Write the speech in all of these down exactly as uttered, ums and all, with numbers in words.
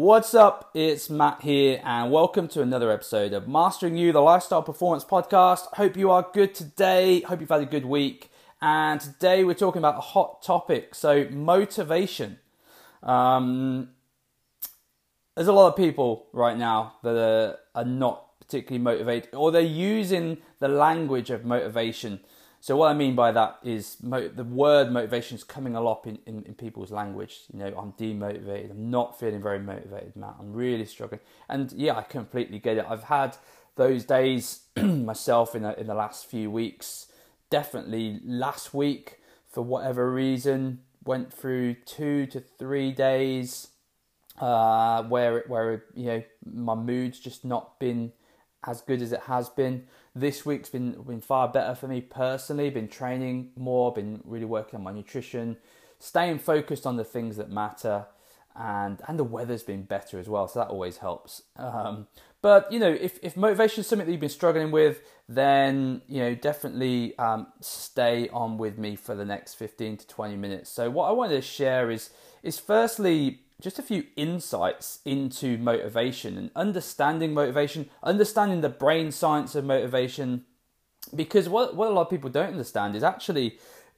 What's up? It's Matt here, and welcome to another episode of Mastering You, the Lifestyle Performance Podcast. Hope you are good today. Hope you've had a good week. And today we're talking about a hot topic, so motivation. Um, there's a lot of people right now that are, are not particularly motivated, or they're using the language of motivation. So what I mean by that is mo- the word motivation is coming a lot in, in, in people's language. You know, I'm demotivated. I'm not feeling very motivated, Matt. I'm really struggling. And yeah, I completely get it. I've had those days myself in the, in the last few weeks. Definitely last week, for whatever reason, went through two to three days uh, where, where you know, my mood's just not been as good as it has been. This week's been been far better for me personally. Been training more, been really working on my nutrition, staying focused on the things that matter, and and the weather's been better as well, so that always helps. Um, but you know, if if motivation is something that you've been struggling with, then you know definitely um, stay on with me for the next fifteen to twenty minutes. So what I wanted to share is is firstly, just a few insights into motivation and understanding motivation, understanding the brain science of motivation, because what, what a lot of people don't understand is actually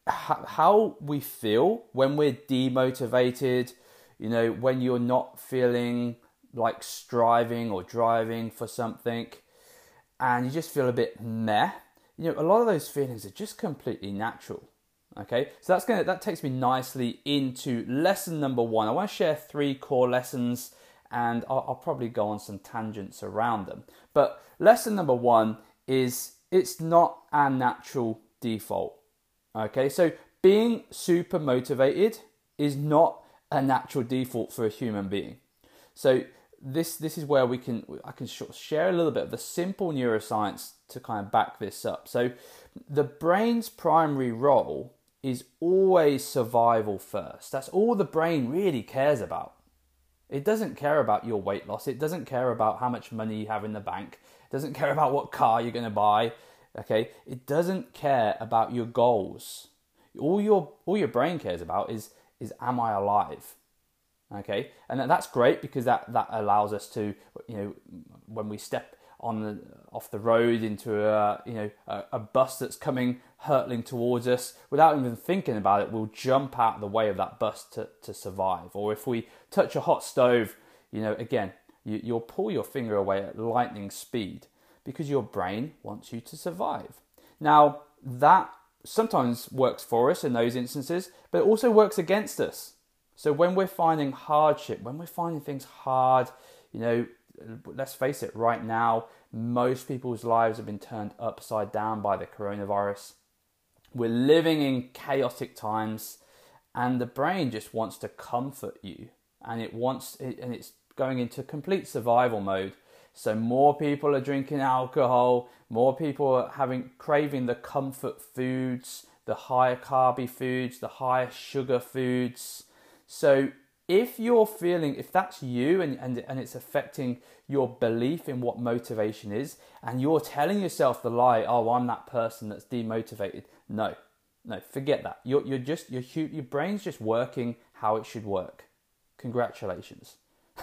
how we feel when we're demotivated, you know, when you're not feeling like striving or driving for something and you just feel a bit meh. You know, a lot of those feelings are just completely natural. Okay, so that's gonna that takes me nicely into lesson number one. I want to share three core lessons, and I'll, I'll probably go on some tangents around them. But lesson number one is it's not our natural default. Okay, so being super motivated is not a natural default for a human being. So this this is where we can I can share a little bit of the simple neuroscience to kind of back this up. So the brain's primary role is always survival first. That's all the brain really cares about. It doesn't care about your weight loss. It doesn't care about how much money you have in the bank. It doesn't care about what car you're going to buy. Okay? It doesn't care about your goals. All your all your brain cares about is is am I alive? Okay? And that's great because that that allows us to, you know, when we step on the off the road into a you know a, a bus that's coming hurtling towards us, without even thinking about it, we'll jump out of the way of that bus to, to survive. Or if we touch a hot stove, you know, again, you, you'll pull your finger away at lightning speed because your brain wants you to survive. Now, that sometimes works for us in those instances, but it also works against us. So when we're finding hardship, when we're finding things hard, you know, let's face it, right now, most people's lives have been turned upside down by the coronavirus. We're living in chaotic times, and the brain just wants to comfort you, and it wants, and it's going into complete survival mode. So more people are drinking alcohol, more people are having craving the comfort foods, the higher carby foods, the higher sugar foods. So if you're feeling, if that's you and, and, and it's affecting your belief in what motivation is, and you're telling yourself the lie, oh, I'm that person that's demotivated. No, no, forget that. You're, you're just, your, your brain's just working how it should work. Congratulations.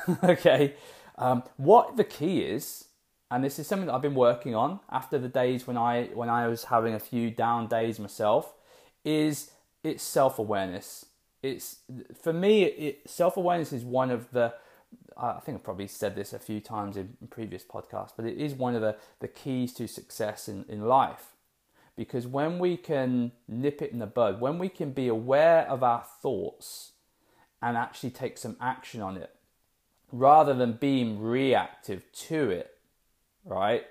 Okay. Um, what the key is, and this is something that I've been working on after the days when I, when I was having a few down days myself, is it's self-awareness. It's for me, it, self-awareness is one of the, I think I've probably said this a few times in, in previous podcasts, but it is one of the, the keys to success in, in life. Because when we can nip it in the bud, when we can be aware of our thoughts and actually take some action on it, rather than being reactive to it, right?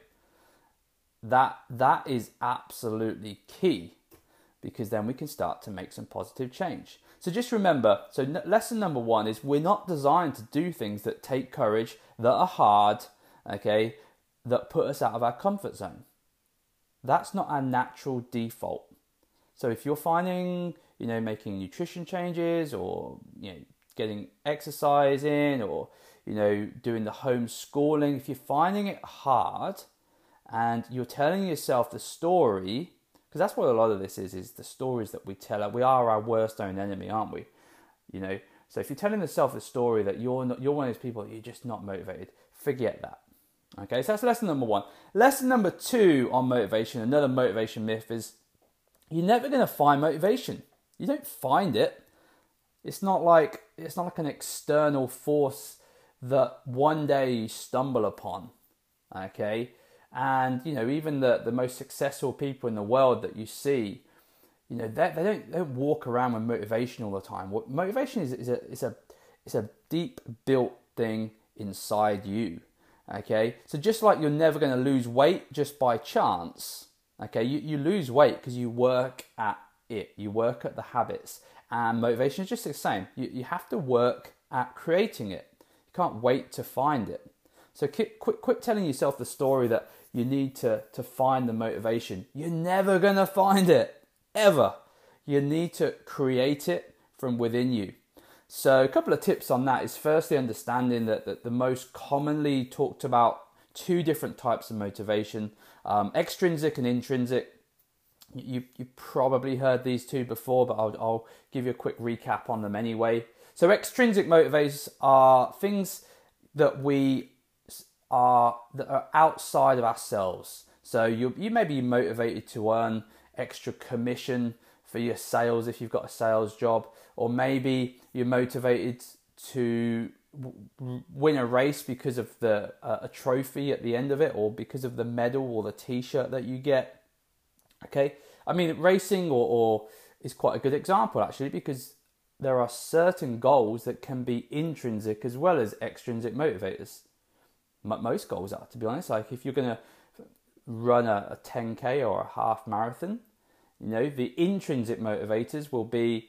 That that is absolutely key, because then we can start to make some positive change. So just remember, so n- lesson number one is we're not designed to do things that take courage, that are hard, okay, that put us out of our comfort zone. That's not our natural default. So if you're finding, you know, making nutrition changes, or, you know, getting exercise in, or, you know, doing the homeschooling, if you're finding it hard and you're telling yourself the story, because that's what a lot of this is, is the stories that we tell. We are our worst own enemy, aren't we? You know, So if you're telling yourself the story that you're not, you're one of those people that you're just not motivated, forget that. Okay, so that's lesson number one. Lesson number two on motivation, another motivation myth, is you're never going to find motivation. You don't find it. It's not like it's not like an external force that one day you stumble upon. Okay, and you know, even the, the most successful people in the world that you see, you know, they they don't they don't walk around with motivation all the time. What motivation is is a is a it's a deep built thing inside you. Okay, so just like you're never going to lose weight just by chance, okay, you, you lose weight because you work at it, you work at the habits, and motivation is just the same. You, you have to work at creating it. You can't wait to find it. So quit, quit, quit telling yourself the story that you need to, to find the motivation. You're never going to find it, ever. You need to create it from within you. So a couple of tips on that is firstly understanding that, that the most commonly talked about two different types of motivation, um, extrinsic and intrinsic. You, you probably heard these two before, but I'll, I'll give you a quick recap on them anyway. So extrinsic motivators are things that we are that are outside of ourselves. So you you may be motivated to earn extra commission for your sales if you've got a sales job, or maybe you're motivated to w- win a race because of the uh, a trophy at the end of it, or because of the medal or the t-shirt that you get. Okay, I mean, racing or, or is quite a good example actually, because there are certain goals that can be intrinsic as well as extrinsic motivators. M- most goals are, to be honest. Like if you're going to run a, a ten K or a half marathon, you know, the intrinsic motivators will be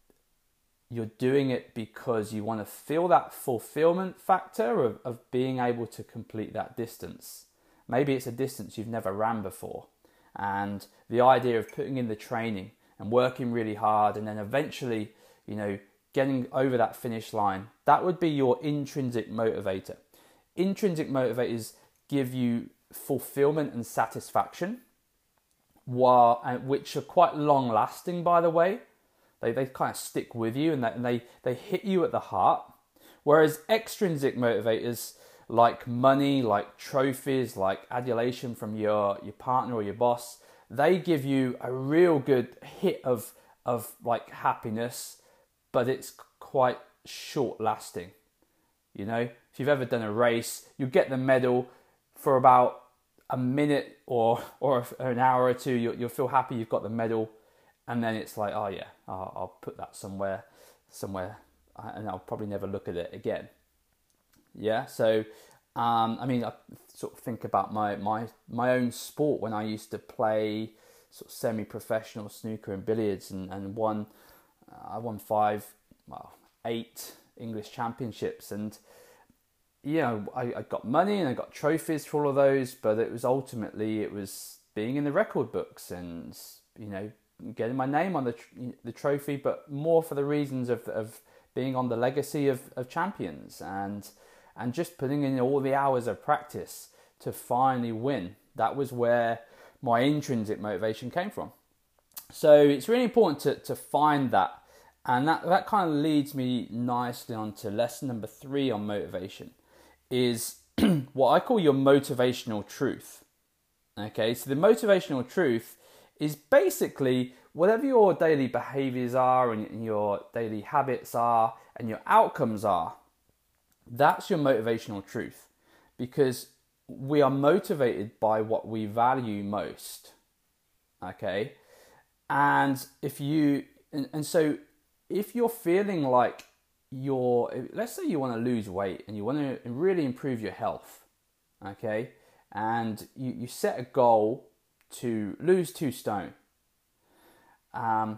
you're doing it because you want to feel that fulfillment factor of, of being able to complete that distance. Maybe it's a distance you've never ran before. And the idea of putting in the training and working really hard and then eventually, you know, getting over that finish line, that would be your intrinsic motivator. Intrinsic motivators give you fulfillment and satisfaction, while, which are quite long lasting, by the way. They they kind of stick with you and they, and they, they hit you at the heart. Whereas extrinsic motivators like money, like trophies, like adulation from your, your partner or your boss, they give you a real good hit of of like happiness, but it's quite short lasting. You know, if you've ever done a race, you get the medal for about a minute or or an hour or two. You'll, you'll feel happy you've got the medal, and then it's like, oh yeah, I'll, I'll put that somewhere, somewhere, and I'll probably never look at it again. Yeah, so um, I mean, I sort of think about my my my own sport when I used to play sort of semi-professional snooker and billiards, and and won, uh, I won five, well, eight English championships, and you know, I, I got money and I got trophies for all of those, but it was ultimately, it was being in the record books and, you know, getting my name on the the trophy, but more for the reasons of of being on the legacy of, of champions and and just putting in all the hours of practice to finally win. That was where my intrinsic motivation came from. So it's really important to, to find that. And that, that kind of leads me nicely on to lesson number three on motivation, is what I call your motivational truth. Okay, so the motivational truth is basically whatever your daily behaviors are and your daily habits are and your outcomes are, that's your motivational truth, because we are motivated by what we value most. Okay, and if you and, and so if you're feeling like you're, let's say you want to lose weight and you want to really improve your health, okay, and you, you set a goal to lose two stone, um,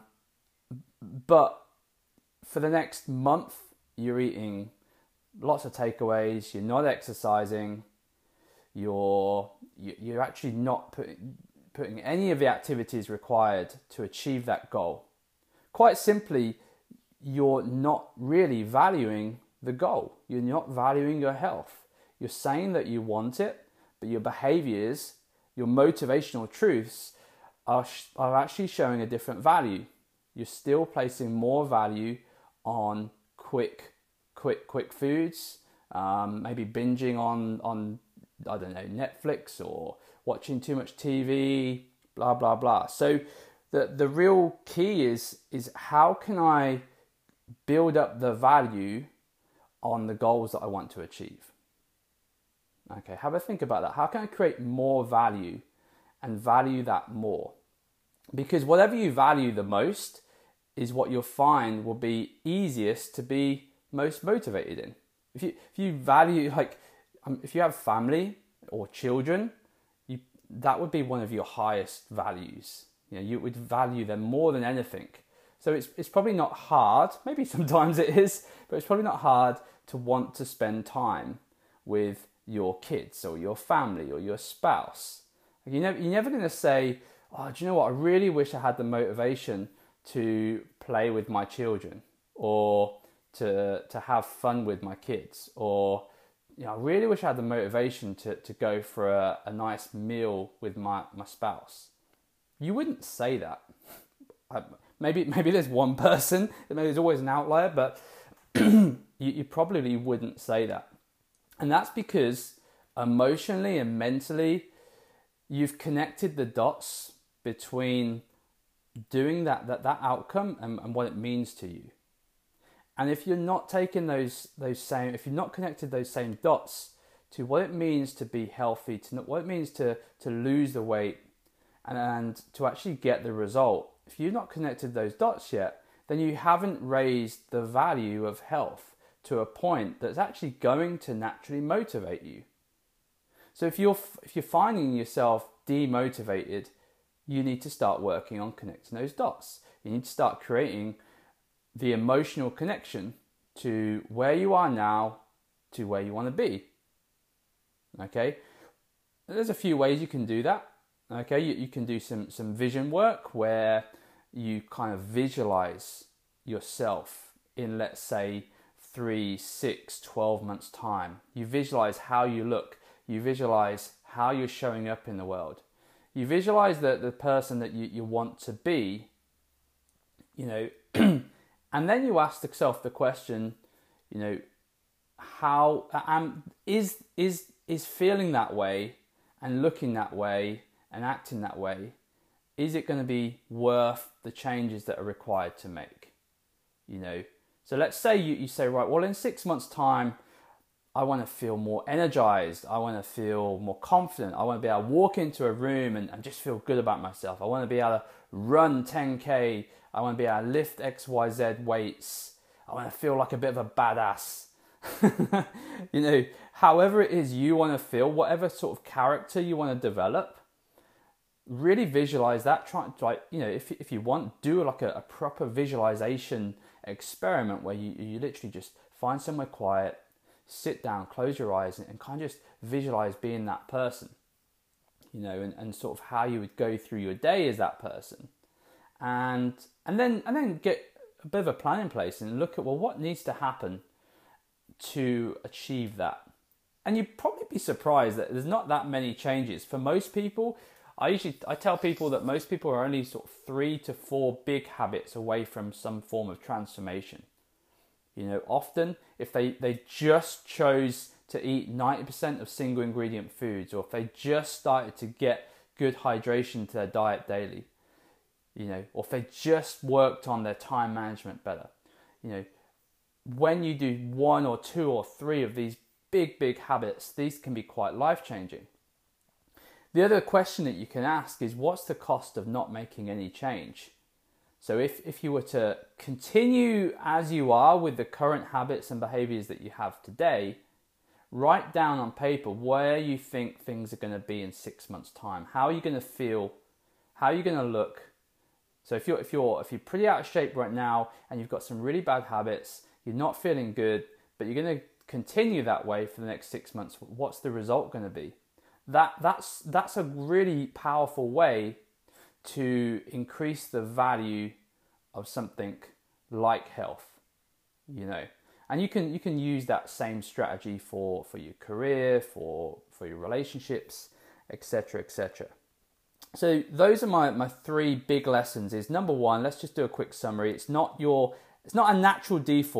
but for the next month you're eating lots of takeaways, you're not exercising, you're you're actually not putting putting any of the activities required to achieve that goal. Quite simply, you're not really valuing the goal. You're not valuing your health. You're saying that you want it, but your behaviors, your motivational truths are, are actually showing a different value. You're still placing more value on quick, quick, quick foods. Um, maybe binging on, on, I don't know, Netflix or watching too much T V, blah, blah, blah. So the, the real key is, is how can I build up the value on the goals that I want to achieve? Okay, have a think about that. How can I create more value and value that more? Because whatever you value the most is what you'll find will be easiest to be most motivated in. If you if you value, like, um, if you have family or children, you that would be one of your highest values. You know, you would value them more than anything. So it's it's probably not hard. Maybe sometimes it is, but it's probably not hard to want to spend time with your kids or your family or your spouse. Like, you know, you're never going to say, "Oh, do you know what? I really wish I had the motivation to play with my children, or to to have fun with my kids, or you know, I really wish I had the motivation to, to go for a, a nice meal with my, my spouse." You wouldn't say that. I, maybe maybe there's one person, maybe there's always an outlier, but you, you probably wouldn't say that. And that's because emotionally and mentally, you've connected the dots between doing that that, that outcome and, and what it means to you. And if you're not taking those those same, if you've not connected those same dots to what it means to be healthy, to what it means to to lose the weight, and, and to actually get the result, if you've not connected those dots yet, then you haven't raised the value of health to a point that's actually going to naturally motivate you. So if you're if you're finding yourself demotivated, you need to start working on connecting those dots. You need to start creating the emotional connection to where you are now to where you want to be. Okay, there's a few ways you can do that. Okay, you, you can do some some vision work where you kind of visualize yourself in, let's say, three, six, twelve months time. You visualize how you look. You visualize how you're showing up in the world. You visualize the, the person that you, you want to be, you know, and then you ask yourself the question, you know, how um, is is is feeling that way and looking that way and acting that way, is it going to be worth the changes that are required to make? You know, so let's say you, you say, right, well, in six months' time, I want to feel more energized. I want to feel more confident. I want to be able to walk into a room and, and just feel good about myself. I want to be able to run ten K. I want to be able to lift X Y Z weights. I want to feel like a bit of a badass. You know, however it is you want to feel, whatever sort of character you want to develop, really visualize that. Try, like, you know, if if you want, do like a, a proper visualization experiment where you, you literally just find somewhere quiet, sit down, close your eyes, and, and kind of just visualize being that person, you know, and, and sort of how you would go through your day as that person. And and then and then get a bit of a plan in place and look at, well, what needs to happen to achieve that. And you'd probably be surprised that there's not that many changes. For most people, I usually I tell people that most people are only sort of three to four big habits away from some form of transformation. You know, often if they, they just chose to eat ninety percent of single ingredient foods, or if they just started to get good hydration to their diet daily, you know, or if they just worked on their time management better, you know, when you do one or two or three of these big, big habits, these can be quite life-changing. The other question that you can ask is, what's the cost of not making any change? So if, if you were to continue as you are with the current habits and behaviors that you have today, write down on paper where you think things are going to be in six months' time. How are you going to feel? How are you going to look? So if you're if you're if you're pretty out of shape right now and you've got some really bad habits, you're not feeling good, but you're going to continue that way for the next six months, what's the result going to be? That that's that's a really powerful way to increase the value of something like health, you know. And you can you can use that same strategy for, for your career, for for your relationships, et cetera, et cetera. So those are my, my three big lessons. Is number one, let's just do a quick summary. It's not your it's not a natural default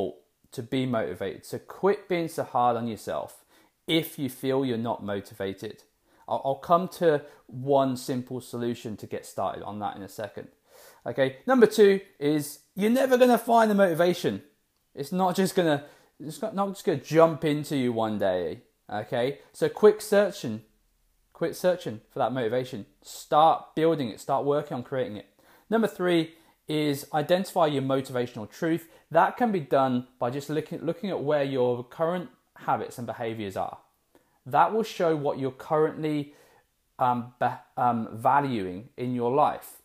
to be motivated. So quit being so hard on yourself if you feel you're not motivated. I'll, I'll come to one simple solution to get started on that in a second. Okay, number two is you're never going to find the motivation. It's not just going to, it's not just going to jump into you one day. Okay, so quit searching, quit searching for that motivation. Start building it, start working on creating it. Number three is identify your motivational truth. That can be done by just looking, looking at where your current habits and behaviors are. That will show what you're currently um, be, um, valuing in your life.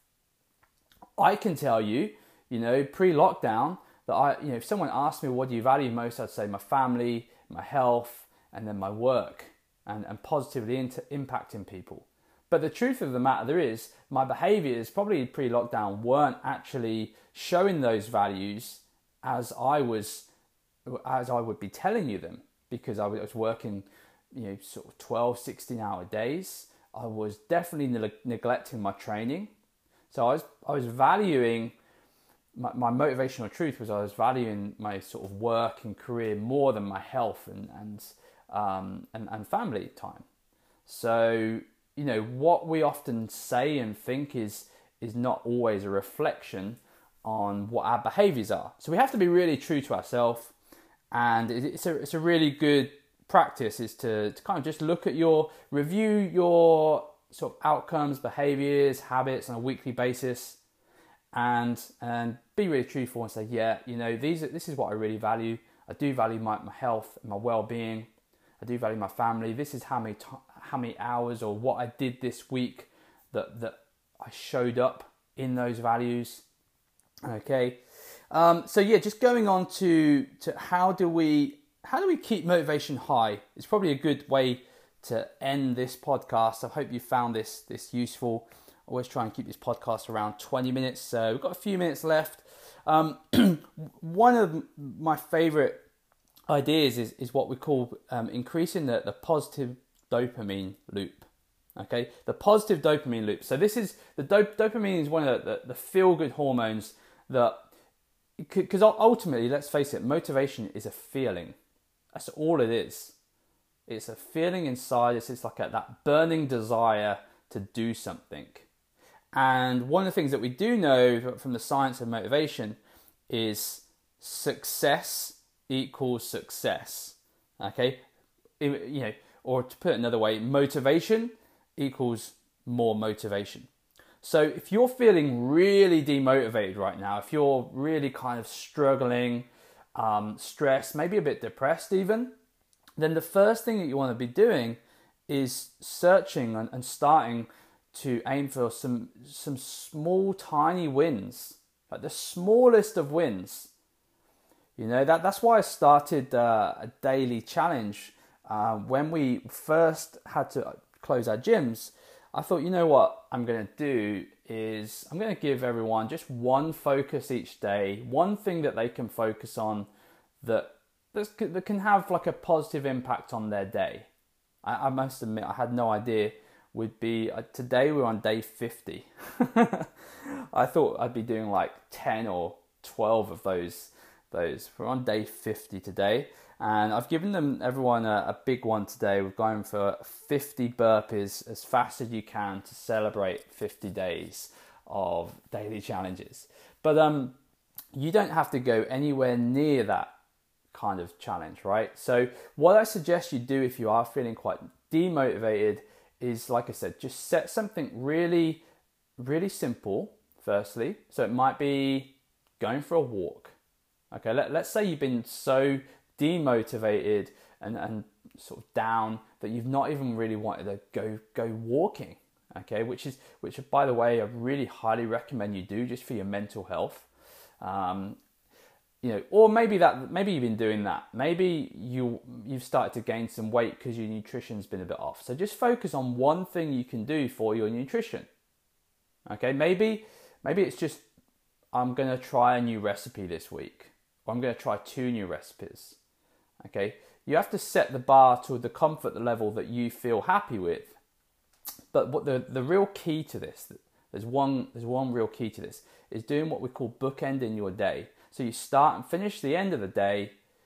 I can tell you, you know, pre-lockdown, that I, you know, if someone asked me what do you value most, I'd say my family, my health, and then my work, and, and positively inter- impacting people. But the truth of the matter is, my behaviours probably pre-lockdown weren't actually showing those values as I was, as I would be telling you them, because I was working, you know, sort of twelve, sixteen hour days. I was definitely ne- neglecting my training. So I was, I was valuing, my, my motivational truth was I was valuing my sort of work and career more than my health and, and, um, and, and family time. So, you know, what we often say and think is is not always a reflection on what our behaviors are. So we have to be really true to ourselves, and it's a it's a really good practice is to, to kind of just look at your, review your sort of outcomes, behaviors, habits on a weekly basis, and and be really truthful and say, yeah, you know, these are, this is what I really value. I do value my, my health and my well-being. I do value my family. This is how many t- how many hours or what I did this week that that I showed up in those values. Okay, um, so yeah, just going on to to how do we how do we keep motivation high? It's probably a good way to end this podcast. I hope you found this this useful. I always try and keep this podcast around twenty minutes. So we've got a few minutes left. Um, one of my favorite ideas is, is what we call um, increasing the, the positive dopamine loop. Okay, the positive dopamine loop. So this is the dop- dopamine is one of the, the, the feel-good hormones that, because ultimately, let's face it, motivation is a feeling. That's all it is. It's a feeling inside. It's, it's like a, that burning desire to do something. And one of the things that we do know from the science of motivation is success equals success. Okay, you know, or to put it another way, motivation equals more motivation. So if you're feeling really demotivated right now, if you're really kind of struggling, um, stressed, maybe a bit depressed even, then the first thing that you want to be doing is searching and, and starting to aim for some some small, tiny wins, like the smallest of wins. You know, that that's why I started uh, a daily challenge. Uh, when we first had to close our gyms, I thought, you know what I'm going to do is I'm going to give everyone just one focus each day, one thing that they can focus on that that can have like a positive impact on their day. I, I must admit, I had no idea would be, uh, today we're on day fifty. I thought I'd be doing like ten or twelve of those. those. We're on day fifty today, and I've given them everyone a, a big one today. We're going for fifty burpees as fast as you can to celebrate fifty days of daily challenges. But um, you don't have to go anywhere near that kind of challenge, right? So what I suggest you do if you are feeling quite demotivated is, like I said, just set something really, really simple, firstly. So it might be going for a walk. Okay, let, let's say you've been so demotivated and, and sort of down that you've not even really wanted to go go walking. Okay, which is which by the way I really highly recommend you do just for your mental health. Um, you know, or maybe that maybe you've been doing that. Maybe you you've started to gain some weight because your nutrition's been a bit off. So just focus on one thing you can do for your nutrition. Okay, maybe maybe it's just I'm gonna try a new recipe this week. Or I'm going to try two new recipes. Okay, you have to set the bar to the comfort level that you feel happy with. But what the, the real key to this, there's one there's one real key to this, is doing what we call bookending your day. So you start and finish the end of the day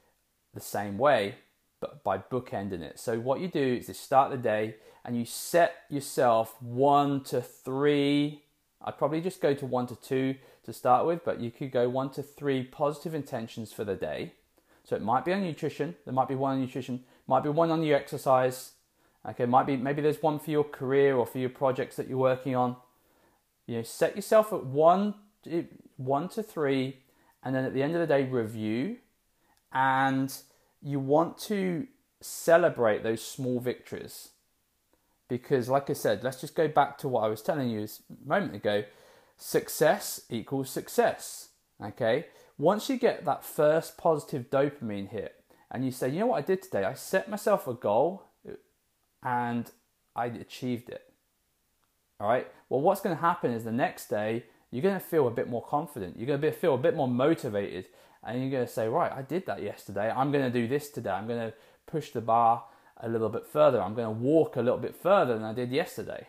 the same way, but by bookending it. So what you do is you start the day and you set yourself one to three, I'd probably just go to one to two to start with, but you could go one to three positive intentions for the day. So it might be on nutrition, there might be one on nutrition, might be one on your exercise, okay, might be, maybe there's one for your career or for your projects that you're working on. You know, set yourself at one, one to three, and then at the end of the day, review. And you want to celebrate those small victories. Because like I said, let's just go back to what I was telling you a moment ago. Success equals success, okay? Once you get that first positive dopamine hit, and you say, you know what I did today? I set myself a goal, and I achieved it. All right. Well, what's going to happen is the next day, you're going to feel a bit more confident. You're going to be, feel a bit more motivated. And you're going to say, right, I did that yesterday. I'm going to do this today. I'm going to push the bar a little bit further. I'm going to walk a little bit further than I did yesterday.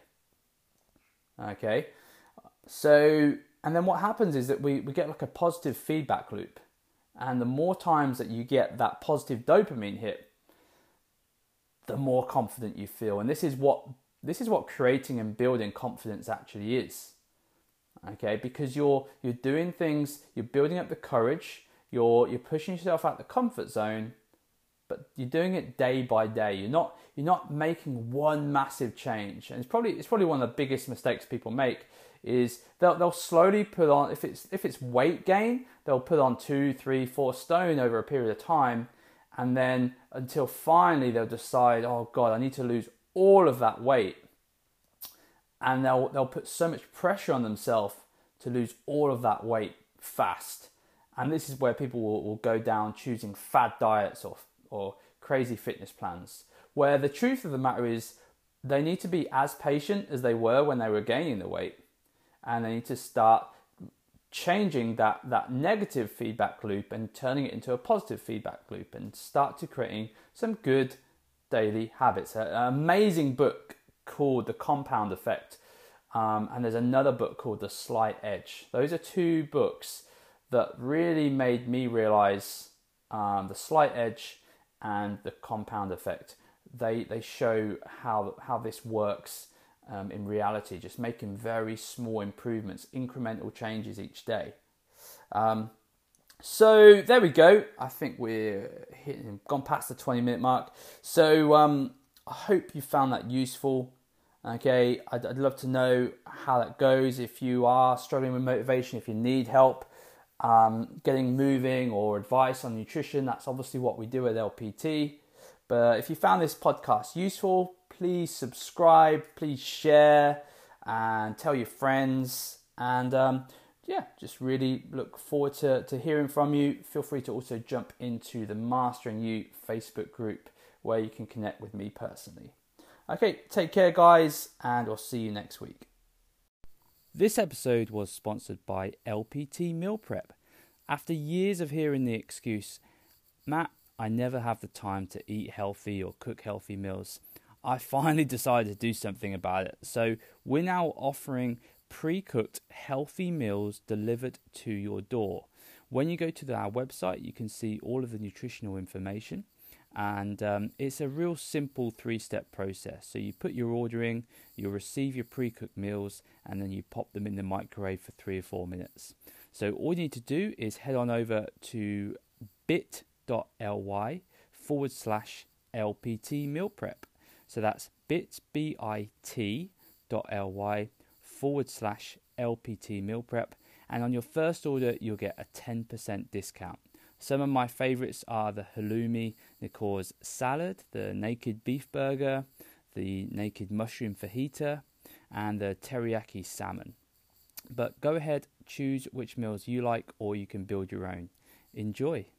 Okay. So, and then what happens is that we, we get like a positive feedback loop. And the more times that you get that positive dopamine hit, the more confident you feel. And this is what This is what creating and building confidence actually is, okay? Because you're you're doing things, you're building up the courage, you're you're pushing yourself out the comfort zone, but you're doing it day by day. You're not you're not making one massive change, and it's probably it's probably one of the biggest mistakes people make is they'll they'll slowly put on, if it's if it's weight gain, they'll put on two, three, four stone over a period of time, and then until finally they'll decide, oh God, I need to lose all of that weight, and they'll they'll put so much pressure on themselves to lose all of that weight fast. And this is where people will, will go down choosing fad diets or or crazy fitness plans, where the truth of the matter is they need to be as patient as they were when they were gaining the weight, and they need to start changing that that negative feedback loop and turning it into a positive feedback loop, and start to creating some good daily habits. An amazing book called The Compound Effect, um, and there's another book called The Slight Edge. Those are two books that really made me realize um, The Slight Edge and The Compound Effect. They they show how how this works um, in reality, just making very small improvements, incremental changes each day. Um, So there we go. I think we're hitting, gone past the twenty minute mark. So um, I hope you found that useful. Okay, I'd, I'd love to know how that goes. If you are struggling with motivation, if you need help um, getting moving or advice on nutrition, that's obviously what we do at L P T. But if you found this podcast useful, please subscribe, please share, and tell your friends. And um, yeah, just really look forward to, to hearing from you. Feel free to also jump into the Mastering You Facebook group where you can connect with me personally. Okay, take care guys, and I'll see you next week. This episode was sponsored by L P T Meal Prep. After years of hearing the excuse, Matt, I never have the time to eat healthy or cook healthy meals, I finally decided to do something about it. So we're now offering pre-cooked healthy meals delivered to your door. When you go to the, our website, you can see all of the nutritional information, and um, it's a real simple three-step process. So you put your order in, you'll receive your pre-cooked meals, and then you pop them in the microwave for three or four minutes. So all you need to do is head on over to bit.ly forward slash LPT meal prep. So that's bit, B-I-T dot L-Y forward slash L P T meal prep, and on your first order you'll get a ten percent discount. Some of my favorites are the halloumi Nicor's salad, the naked beef burger, the naked mushroom fajita, and the teriyaki salmon. But go ahead, choose which meals you like, or you can build your own. Enjoy.